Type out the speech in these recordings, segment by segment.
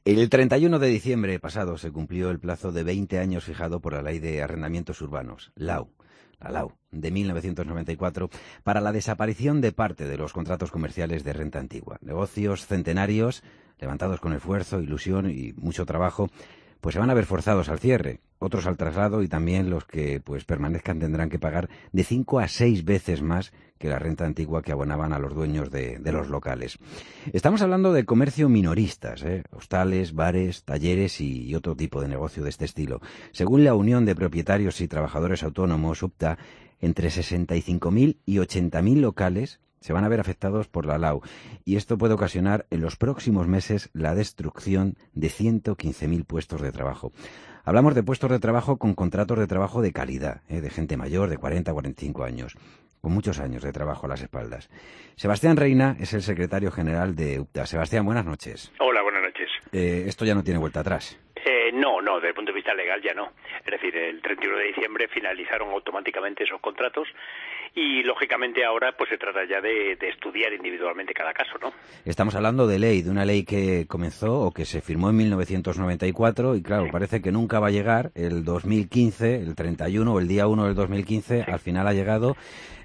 El 31 de diciembre pasado se cumplió el plazo de 20 años fijado por la Ley de Arrendamientos Urbanos, la LAU, de 1994, para la desaparición de parte de los contratos comerciales de renta antigua. Negocios centenarios, levantados con esfuerzo, ilusión y mucho trabajo, pues se van a ver forzados al cierre, otros al traslado, y también los que pues permanezcan tendrán que pagar de 5 a 6 veces más que la renta antigua que abonaban a los dueños de los locales. Estamos hablando de comercio minoristas, hostales, bares, talleres y otro tipo de negocio de este estilo. Según la Unión de Propietarios y Trabajadores Autónomos, UPTA, entre 65.000 y 80.000 locales se van a ver afectados por la LAU, y esto puede ocasionar en los próximos meses la destrucción de 115.000 puestos de trabajo. Hablamos de puestos de trabajo con contratos de trabajo de calidad, de gente mayor de 40 a 45 años, con muchos años de trabajo a las espaldas. Sebastián Reina es el secretario general de UPTA. Sebastián, buenas noches. Hola, buenas noches. Esto ya no tiene vuelta atrás. No, desde el punto de vista legal ya no. Es decir, el 31 de diciembre finalizaron automáticamente esos contratos y, lógicamente, ahora pues se trata ya de estudiar individualmente cada caso, ¿no? Estamos hablando de una ley que comenzó o que se firmó en 1994 y, claro, parece que nunca va a llegar. El 2015, el 31 o el día 1 del 2015, al final ha llegado.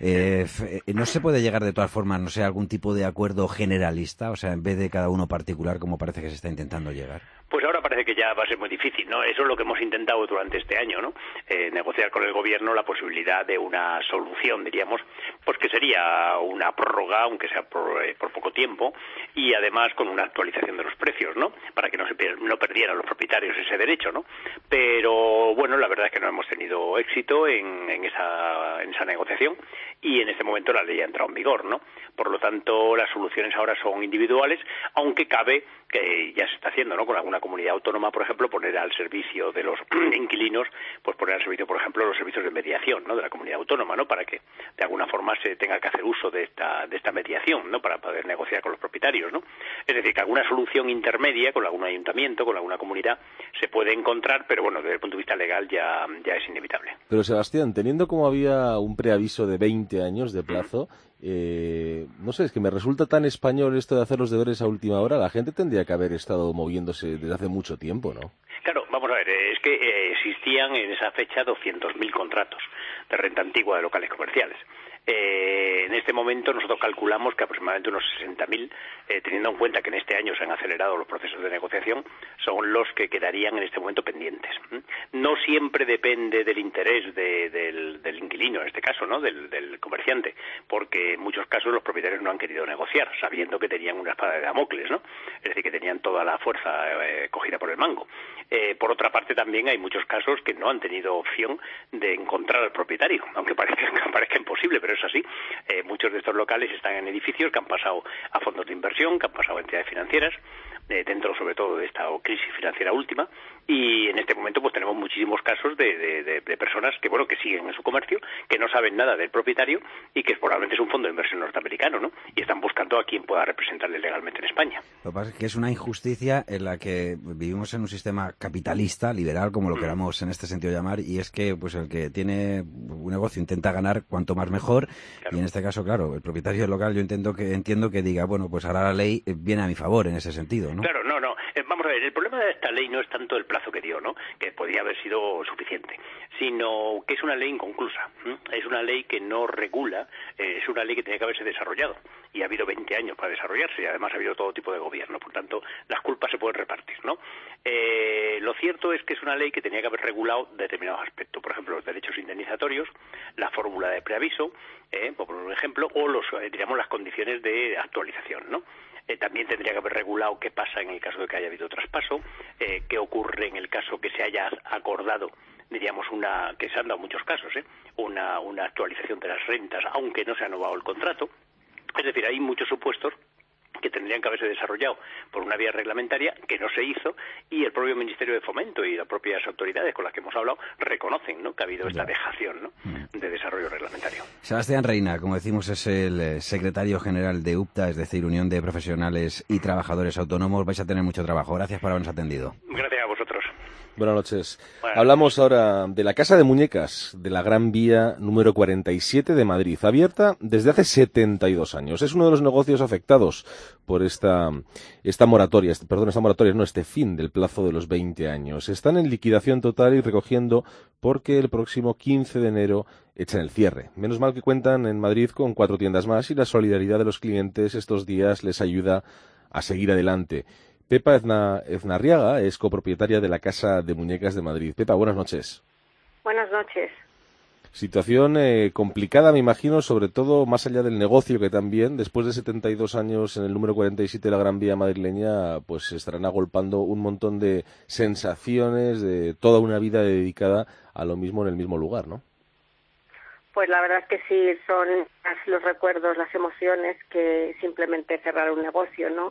¿No se puede llegar de todas formas, no sé, a algún tipo de acuerdo generalista? O sea, en vez de cada uno particular, como parece que se está intentando llegar. Pues ahora parece que ya va a ser muy difícil, ¿no? Eso es lo que hemos intentado durante este año, ¿no? Negociar con el gobierno la posibilidad de una solución, diríamos, pues que sería una prórroga, aunque sea por poco tiempo, y además con una actualización de los precios, ¿no? Para que no perdieran los propietarios ese derecho, ¿no? Pero, bueno, la verdad es que no hemos tenido éxito en esa negociación, y en este momento la ley ha entrado en vigor, ¿no? Por lo tanto, las soluciones ahora son individuales, aunque cabe, que ya se está haciendo, ¿no? Con alguna comunidad autónoma, por ejemplo, poner al servicio de los inquilinos, pues poner al servicio, por ejemplo, los servicios de mediación, ¿no? De la comunidad autónoma, ¿no? Para que de alguna forma se tenga que hacer uso de esta mediación, ¿no? Para poder negociar con los propietarios, ¿no? Es decir, que alguna solución intermedia con algún ayuntamiento, con alguna comunidad, se puede encontrar, pero bueno, desde el punto de vista legal ya es inevitable. Pero Sebastián, teniendo como había un preaviso de 20 años de plazo, no sé, es que me resulta tan español esto de hacer los deberes a última hora. La gente tendría que haber estado moviéndose desde hace mucho tiempo, ¿no? Claro, vamos a ver, es que existían en esa fecha 200.000 contratos de renta antigua de locales comerciales. En este momento nosotros calculamos que aproximadamente unos 60.000, teniendo en cuenta que en este año se han acelerado los procesos de negociación, son los que quedarían en este momento pendientes. No siempre depende del interés del inquilino, en este caso, ¿no? Del comerciante, porque en muchos casos los propietarios no han querido negociar, sabiendo que tenían una espada de Damocles, ¿no? Es decir, que tenían toda la fuerza cogida por el mango. Por otra parte, también hay muchos casos que no han tenido opción de encontrar al propietario, aunque parezca imposible, pero es así. Muchos de estos locales están en edificios que han pasado a fondos de inversión, que han pasado a entidades financieras, dentro sobre todo de esta crisis financiera última, y en este momento pues tenemos muchísimos casos de personas que bueno, que siguen en su comercio, que no saben nada del propietario y que probablemente es un fondo de inversión norteamericano, ¿no? Y están buscando a quien pueda representarles legalmente en España. Lo que pasa es que es una injusticia en la que vivimos en un sistema capitalista, liberal, como lo queramos en este sentido llamar, y es que pues el que tiene un negocio intenta ganar cuanto más mejor, claro. Y en este caso, claro, el propietario del local yo entiendo que diga, bueno, pues ahora la ley viene a mi favor en ese sentido, ¿no? Claro, no. Vamos a ver, el problema de esta ley no es tanto el plazo que dio, ¿no? Que podría haber sido suficiente, sino que es una ley inconclusa. Es una ley que no regula, es una ley que tenía que haberse desarrollado. Y ha habido 20 años para desarrollarse, y además ha habido todo tipo de gobierno. Por tanto, las culpas se pueden repartir, ¿no? Lo cierto es que es una ley que tenía que haber regulado determinados aspectos. Por ejemplo, los derechos indemnizatorios, la fórmula de preaviso, por ejemplo, o las condiciones de actualización, ¿no? También tendría que haber regulado qué pasa en el caso de que haya habido traspaso, qué ocurre en el caso que se haya acordado, diríamos, que se han dado muchos casos, una actualización de las rentas, aunque no se ha renovado el contrato. Es decir, hay muchos supuestos que tendrían que haberse desarrollado por una vía reglamentaria que no se hizo, y el propio Ministerio de Fomento y las propias autoridades con las que hemos hablado reconocen, ¿no?, que ha habido esta dejación, ¿no?, de desarrollo reglamentario. Sebastián Reina, como decimos, es el secretario general de UPTA, es decir, Unión de Profesionales y Trabajadores Autónomos. Vais a tener mucho trabajo. Gracias por habernos atendido. Gracias a vosotros. Buenas noches. Bueno, Hablamos ahora de la Casa de Muñecas de la Gran Vía número 47 de Madrid, abierta desde hace 72 años. Es uno de los negocios afectados por esta moratoria, este fin del plazo de los 20 años. Están en liquidación total y recogiendo porque el próximo 15 de enero echan el cierre. Menos mal que cuentan en Madrid con 4 tiendas más y la solidaridad de los clientes estos días les ayuda a seguir adelante. Pepa Eznarriaga es copropietaria de la Casa de Muñecas de Madrid. Pepa, buenas noches. Buenas noches. Situación complicada, me imagino, sobre todo más allá del negocio, que también, después de 72 años en el número 47 de la Gran Vía madrileña, pues se estarán agolpando un montón de sensaciones, de toda una vida dedicada a lo mismo en el mismo lugar, ¿no? Pues la verdad es que sí, son más los recuerdos, las emociones que simplemente cerrar un negocio, ¿no?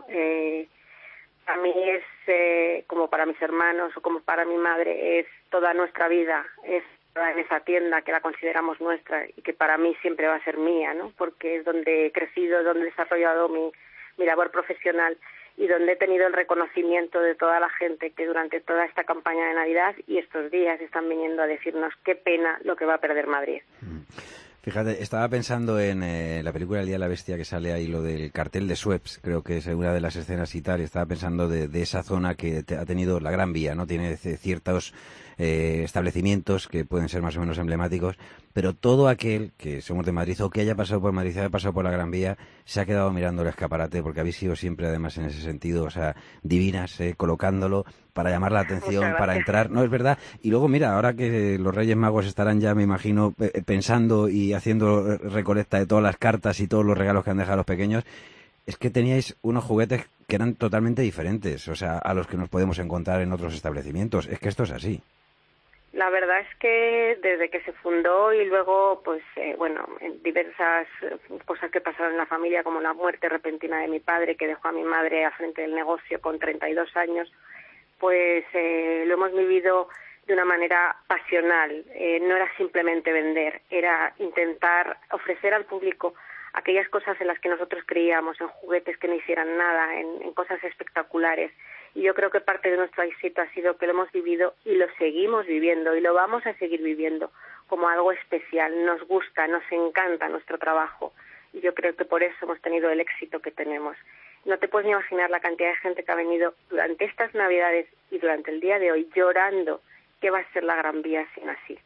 A mí es, como para mis hermanos o como para mi madre, es toda nuestra vida, es en esa tienda que la consideramos nuestra y que para mí siempre va a ser mía, ¿no? Porque es donde he crecido, donde he desarrollado mi labor profesional y donde he tenido el reconocimiento de toda la gente que durante toda esta campaña de Navidad y estos días están viniendo a decirnos qué pena lo que va a perder Madrid. Fíjate, estaba pensando en la película El Día de la Bestia, que sale ahí lo del cartel de Sueps, creo que es una de las escenas y tal, y estaba pensando de esa zona que ha tenido la Gran Vía, ¿no? Tiene ciertos establecimientos que pueden ser más o menos emblemáticos, pero todo aquel que somos de Madrid o que haya pasado por Madrid, haya pasado por la Gran Vía, se ha quedado mirando el escaparate, porque habéis sido siempre, además, en ese sentido, o sea, divinas, colocándolo para llamar la atención, para entrar, no es verdad. Y luego, mira, ahora que los Reyes Magos estarán ya, me imagino, pensando y haciendo recolecta de todas las cartas y todos los regalos que han dejado los pequeños, es que teníais unos juguetes que eran totalmente diferentes, o sea, a los que nos podemos encontrar en otros establecimientos. Es que esto es así. La verdad es que desde que se fundó y luego, pues, en diversas cosas que pasaron en la familia, como la muerte repentina de mi padre, que dejó a mi madre al frente del negocio con 32 años, pues lo hemos vivido de una manera pasional. No era simplemente vender, era intentar ofrecer al público aquellas cosas en las que nosotros creíamos, en juguetes que no hicieran nada, en cosas espectaculares. Y yo creo que parte de nuestro éxito ha sido que lo hemos vivido y lo seguimos viviendo y lo vamos a seguir viviendo como algo especial. Nos gusta, nos encanta nuestro trabajo y yo creo que por eso hemos tenido el éxito que tenemos. No te puedes ni imaginar la cantidad de gente que ha venido durante estas Navidades y durante el día de hoy llorando que va a ser la Gran Vía sin así.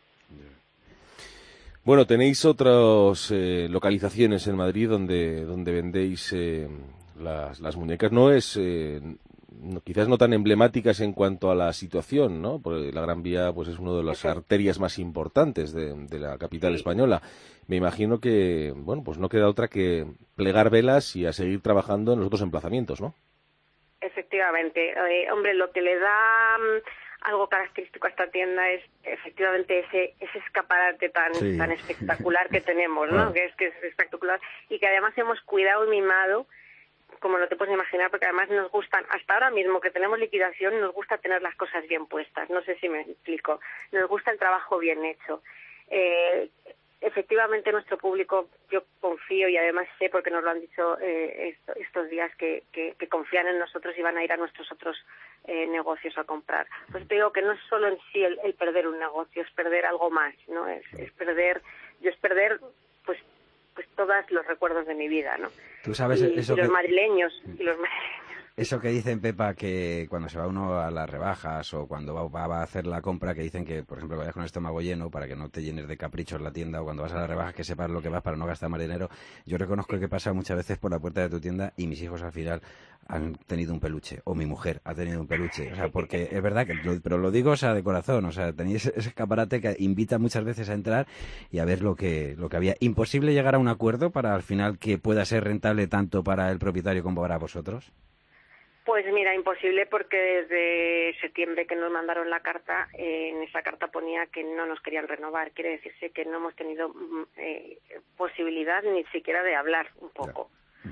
Bueno, tenéis otras localizaciones en Madrid donde vendéis las muñecas. No es quizás no tan emblemáticas en cuanto a la situación, ¿no? Porque la Gran Vía pues es una de las arterias más importantes de la capital española. Me imagino que, bueno, pues no queda otra que plegar velas y a seguir trabajando en los otros emplazamientos, ¿no? Efectivamente. Hombre, lo que le da algo característico a esta tienda es efectivamente ese escaparate tan espectacular que tenemos, ¿no? Que es espectacular y que además hemos cuidado y mimado, como no te puedes imaginar, porque además nos gustan, hasta ahora mismo que tenemos liquidación, nos gusta tener las cosas bien puestas, no sé si me explico, nos gusta el trabajo bien hecho. Efectivamente nuestro público, yo confío y además sé, porque nos lo han dicho estos días, que confían en nosotros y van a ir a nuestros otros negocios a comprar. Pues te digo que no es solo en sí el perder un negocio, es perder algo más, ¿no? Es perder pues todos los recuerdos de mi vida, ¿no? Tú sabes eso, los madrileños. Eso que dicen, Pepa, que cuando se va uno a las rebajas o cuando va a hacer la compra, que dicen que, por ejemplo, vayas con el estómago lleno para que no te llenes de caprichos la tienda, o cuando vas a las rebajas que sepas lo que vas para no gastar más dinero. Yo reconozco que he pasado muchas veces por la puerta de tu tienda y mis hijos al final han tenido un peluche, o mi mujer ha tenido un peluche, o sea, porque es verdad pero lo digo, o sea, de corazón, o sea, tenéis ese escaparate que invita muchas veces a entrar y a ver lo que había. Imposible llegar a un acuerdo para al final que pueda ser rentable tanto para el propietario como para vosotros. Pues mira, imposible, porque desde septiembre que nos mandaron la carta, en esa carta ponía que no nos querían renovar. Quiere decirse que no hemos tenido posibilidad ni siquiera de hablar un poco.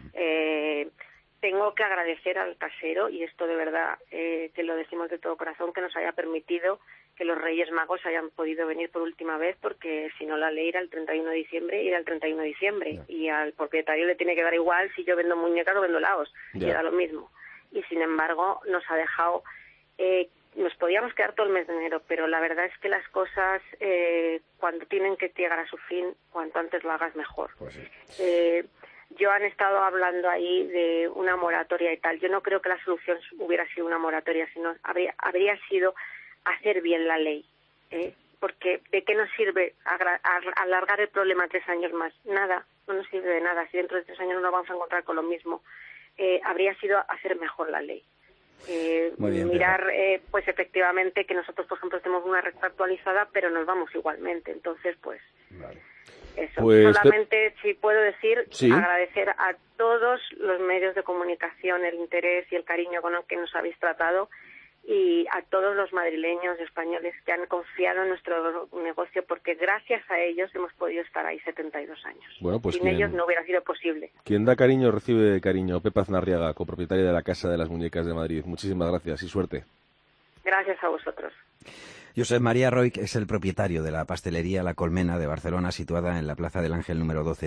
Tengo que agradecer al casero, y esto de verdad te lo decimos de todo corazón, que nos haya permitido que los Reyes Magos hayan podido venir por última vez, porque si no la ley era el 31 de diciembre, era el 31 de diciembre. Y al propietario le tiene que dar igual si yo vendo muñecas o vendo laos, y era lo mismo. Y sin embargo nos ha dejado nos podíamos quedar todo el mes de enero, pero la verdad es que las cosas, cuando tienen que llegar a su fin, cuanto antes lo hagas mejor. Pues sí. Yo han estado hablando ahí de una moratoria y tal. Yo no creo que la solución hubiera sido una moratoria, sino habría sido hacer bien la ley. Porque ¿de qué nos sirve alargar el problema 3 años más? Nada, no nos sirve de nada. Si dentro de 3 años no nos vamos a encontrar con lo mismo, habría sido hacer mejor la ley. Bien, mirar, pues efectivamente, que nosotros, por ejemplo, tenemos una red actualizada, pero nos vamos igualmente. Entonces, pues, vale. Eso. Pues solamente, si puedo decir, sí, agradecer a todos los medios de comunicación el interés y el cariño con el que nos habéis tratado, y a todos los madrileños y españoles que han confiado en nuestro negocio, porque gracias a ellos hemos podido estar ahí 72 años. Bueno, pues sin ellos no hubiera sido posible. Quien da cariño recibe cariño. Pepa Aznarriaga, copropietaria de la Casa de las Muñecas de Madrid. Muchísimas gracias y suerte. Gracias a vosotros. Josep María Roig es el propietario de la pastelería La Colmena de Barcelona, situada en la Plaza del Ángel número 12.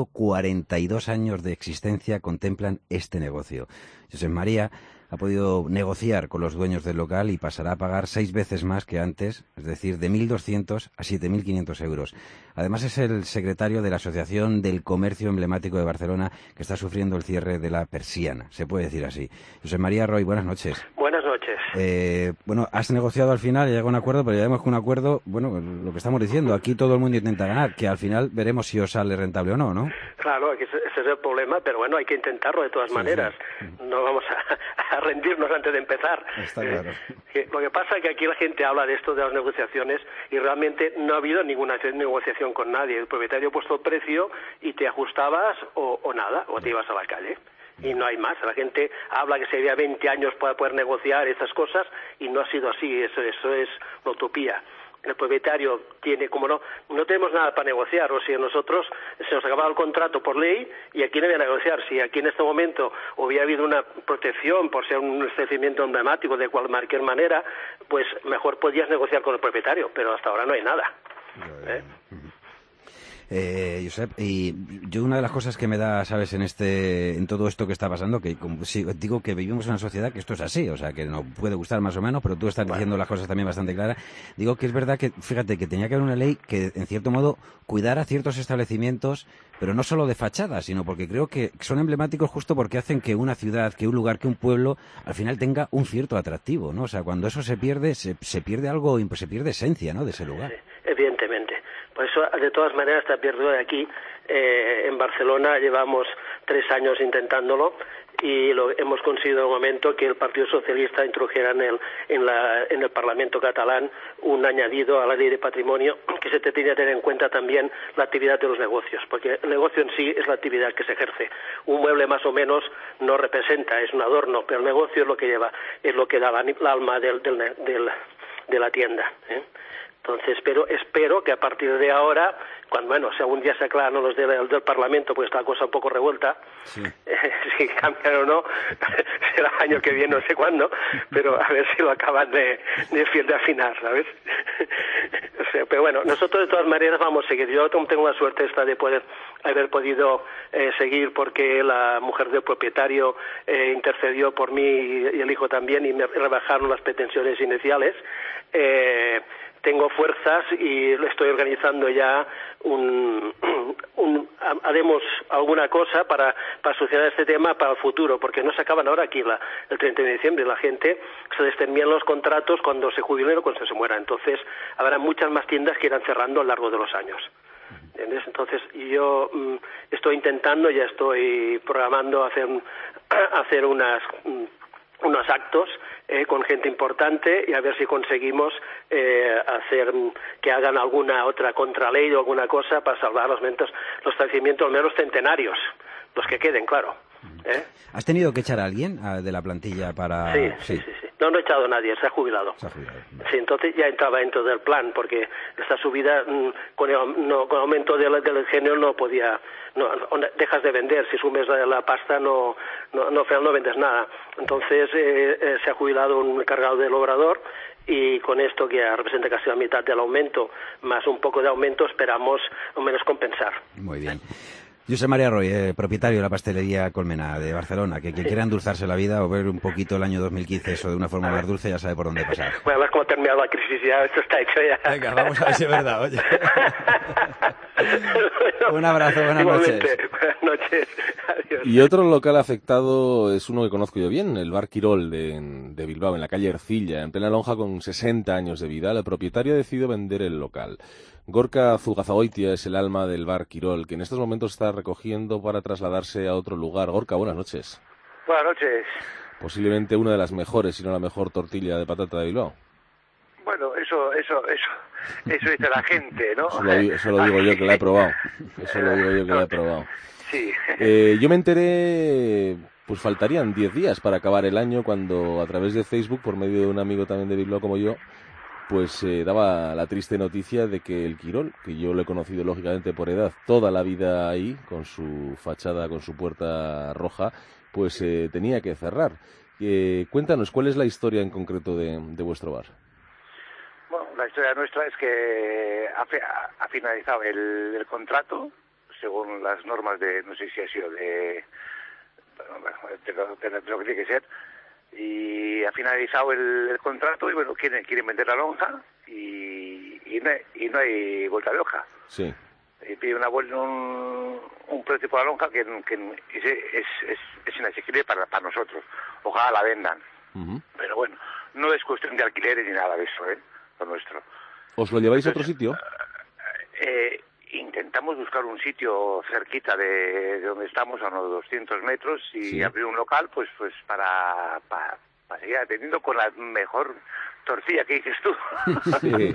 142 años de existencia contemplan este negocio. Josep María ha podido negociar con los dueños del local y pasará a pagar 6 veces más que antes, es decir, de 1.200 a 7.500 euros. Además, es el secretario de la Asociación del Comercio Emblemático de Barcelona, que está sufriendo el cierre de la Persiana, se puede decir así. Josep María Roig, buenas noches. Buenas noches. Bueno, has negociado al final, llegado a un acuerdo, pero ya vemos que un acuerdo, bueno, lo que estamos diciendo, aquí todo el mundo intenta ganar, que al final veremos si os sale rentable o no, ¿no? Claro, ese es el problema, pero bueno, hay que intentarlo de todas maneras. Sí. No vamos a rendirnos antes de empezar. Está claro. Lo que pasa es que aquí la gente habla de esto, de las negociaciones, y realmente no ha habido ninguna negociación con nadie. El propietario ha puesto el precio y te ajustabas o nada, o te ibas a la calle. Y no hay más. La gente habla que sería 20 años para poder negociar estas cosas y no ha sido así. Eso es una utopía. El propietario tiene, como no tenemos nada para negociar, o sea, nosotros se nos acababa el contrato por ley y aquí no había negociar. Si aquí en este momento hubiera habido una protección por ser un establecimiento emblemático de cualquier manera, pues mejor podías negociar con el propietario, pero hasta ahora no hay nada. Josep, y yo una de las cosas que me da, sabes, en todo esto que está pasando, que digo que vivimos en una sociedad que esto es así, o sea, que nos puede gustar más o menos, pero tú estás diciendo las cosas también bastante claras. Digo que es verdad que, fíjate, que tenía que haber una ley que, en cierto modo, cuidara ciertos establecimientos, pero no solo de fachada, sino porque creo que son emblemáticos justo porque hacen que una ciudad, que un lugar, que un pueblo, al final tenga un cierto atractivo, ¿no? O sea, cuando eso se pierde, se pierde algo, pues se pierde esencia, ¿no?, de ese lugar. Sí, evidentemente. Por eso, de todas maneras, está perdido de aquí. En Barcelona llevamos 3 años intentándolo y hemos conseguido en un momento que el Partido Socialista introdujera en el Parlamento catalán un añadido a la Ley de Patrimonio, que se tenía que tener en cuenta también la actividad de los negocios, porque el negocio en sí es la actividad que se ejerce. Un mueble más o menos no representa, es un adorno, pero el negocio es lo que lleva, es lo que da el alma de la tienda, ¿eh? Entonces, espero que a partir de ahora, cuando, si algún día se aclaran los del Parlamento, pues está la cosa un poco revuelta, sí. Si cambian o no, será el año que viene, no sé cuándo, pero a ver si lo acaban de afinar, ¿sabes? O sea, pero bueno, nosotros de todas maneras vamos a seguir. Yo tengo la suerte esta de haber podido seguir porque la mujer del propietario intercedió por mí y el hijo también y me rebajaron las pretensiones iniciales. Tengo fuerzas y estoy organizando ya haremos alguna cosa para solucionar este tema para el futuro, porque no se acaban ahora aquí el 30 de diciembre, la gente se les terminan los contratos cuando se jubilen o cuando se muera, entonces habrá muchas más tiendas que irán cerrando a lo largo de los años. ¿Entiendes? Entonces yo estoy intentando, ya estoy programando hacer unos actos con gente importante y a ver si conseguimos hacer que hagan alguna otra contraley o alguna cosa para salvar los establecimientos, al menos centenarios, los que queden, claro. ¿Has tenido que echar a alguien de la plantilla para...? Sí. No he echado a nadie, se ha jubilado. Sí, entonces ya entraba dentro del plan, porque esta subida con el aumento del género no podía... No, dejas de vender, si sumes la pasta no vendes nada. Entonces se ha jubilado un encargado del obrador y con esto, que representa casi la mitad del aumento, más un poco de aumento, esperamos al menos compensar. Muy bien. Josep María Roy, propietario de la pastelería Colmena de Barcelona, que quien quiera endulzarse la vida o ver un poquito el año 2015 eso de una forma más dulce ya sabe por dónde pasar. Bueno, a ver cómo ha terminado la crisis, ya esto está hecho ya. Venga, vamos a ver si es verdad, oye. Bueno, un abrazo, buenas igualmente, noches. Buenas noches, adiós. Y otro local afectado es uno que conozco yo bien, el Bar Quirol de Bilbao, en la calle Ercilla, en plena lonja, con 60 años de vida. El propietario ha decidido vender el local. Gorka Zugazagoitia es el alma del Bar Quirol, que en estos momentos está recogiendo para trasladarse a otro lugar. Gorka, buenas noches. Buenas noches. Posiblemente una de las mejores, si no la mejor tortilla de patata de Bilbao. Bueno, eso dice la gente, ¿no? Eso lo digo yo que la he probado. Eso lo digo yo que la he probado. Sí. Yo me enteré, pues faltarían 10 días para acabar el año, cuando a través de Facebook, por medio de un amigo también de Bilbao como yo, pues daba la triste noticia de que el Quirol, que yo lo he conocido lógicamente por edad, toda la vida ahí, con su fachada, con su puerta roja, pues tenía que cerrar. Cuéntanos, ¿cuál es la historia en concreto de vuestro bar? Bueno, la historia nuestra es que ha finalizado el contrato, según las normas de, no sé si ha sido de lo que tiene que ser, y ha finalizado el contrato y bueno, quieren vender la lonja y no hay vuelta de hoja. Sí. Y pide un precio por la lonja que es inasequible para nosotros. Ojalá la vendan. Uh-huh. Pero bueno, no es cuestión de alquileres ni nada de eso, lo nuestro. ¿Os lo lleváis a otro sitio? Intentamos buscar un sitio cerquita de donde estamos, a unos 200 metros, y sí, abrir un local pues para seguir atendiendo con la mejor tortilla que dices tú. Sí.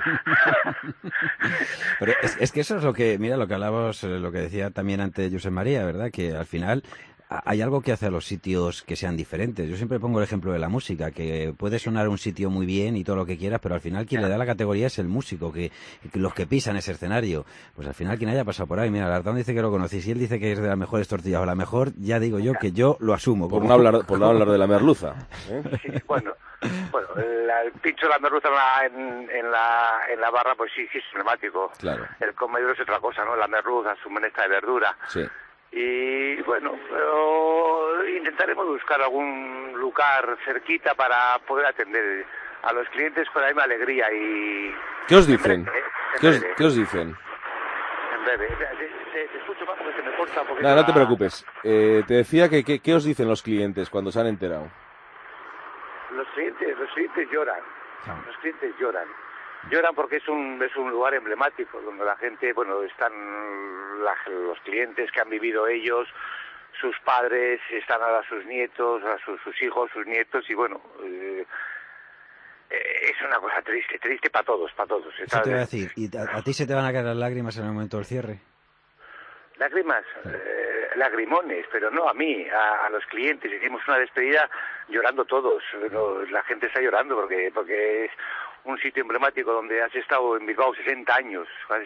Pero es que eso es lo que, mira, lo que hablábamos, lo que decía también antes Josep María, ¿verdad? Que al final hay algo que hace a los sitios que sean diferentes. Yo siempre pongo el ejemplo de la música, que puede sonar un sitio muy bien y todo lo que quieras, pero al final quien le da la categoría es el músico, que los que pisan ese escenario. Pues al final quien haya pasado por ahí, mira, Lartón dice que lo conocéis y él dice que es de las mejores tortillas, o la mejor, ya digo yo que yo lo asumo. Por no hablar de la merluza. Sí, bueno, el pincho de la merluza en la barra, pues sí es emblemático. Claro. El comedor es otra cosa, ¿no? La merluza, su menestra de verdura. Sí. Y bueno, pero intentaremos buscar algún lugar cerquita para poder atender a los clientes con la misma alegría y... ¿Qué os dicen? ¿Qué os dicen? En breve. Te escucho más porque se me corta un poquito. No te preocupes. Te decía que ¿qué os dicen los clientes cuando se han enterado? Los clientes lloran. Los clientes lloran. Lloran porque es un lugar emblemático donde la gente, bueno, están los clientes que han vivido ellos, sus padres, están a sus nietos, a sus hijos, sus nietos, y bueno, es una cosa triste para todos. Eso te voy a decir, ¿y a ti se te van a caer las lágrimas en el momento del cierre? Lágrimas, lagrimones, pero no a mí, a los clientes. Hicimos una despedida llorando todos. La gente está llorando porque es un sitio emblemático donde has estado en Bilbao 60 años,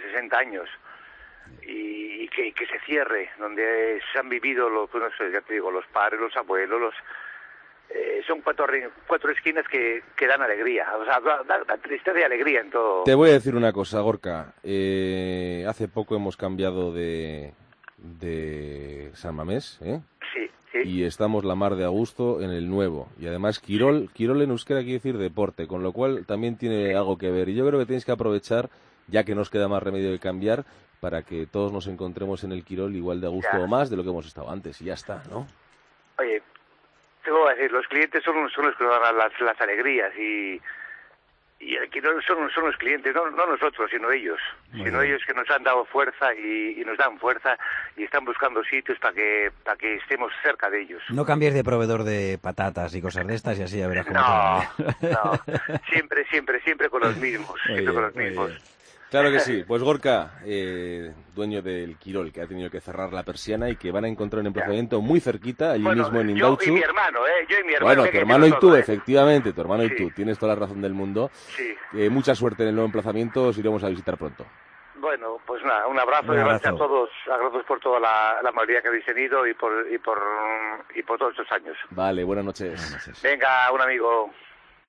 y que se cierre, donde se han vivido los padres, los abuelos, son cuatro esquinas que dan alegría, o sea, da tristeza y alegría en todo. Te voy a decir una cosa, Gorka. Hace poco hemos cambiado de San Mamés, Sí. Y estamos la mar de a gusto en el nuevo. Y además Quirol en euskera quiere decir deporte, con lo cual también tiene algo que ver. Y yo creo que tenéis que aprovechar, ya que nos queda más remedio que cambiar, para que todos nos encontremos en el Quirol igual de a gusto o más de lo que hemos estado antes. Y ya está, ¿no? Oye, te voy a decir, los clientes son los que nos dan las alegrías y el Quirol son los clientes, no nosotros, sino ellos. Ellos que nos han dado fuerza y nos dan fuerza y están buscando sitios para que estemos cerca de ellos. No cambies de proveedor de patatas y cosas de estas y así ya verás cómo No, siempre con los mismos. Claro que sí. Pues Gorka, dueño del Quirol, que ha tenido que cerrar la persiana y que van a encontrar un emplazamiento muy cerquita, allí mismo en Indautxu. Yo y mi hermano. Bueno, tu hermano y tú, efectivamente, tu hermano y tú. Tienes toda la razón del mundo. Sí. Mucha suerte en el nuevo emplazamiento, os iremos a visitar pronto. Bueno, pues nada, un abrazo y gracias a todos, gracias por toda la amabilidad que habéis tenido y por todos estos años. Vale, buenas noches. Venga, un amigo.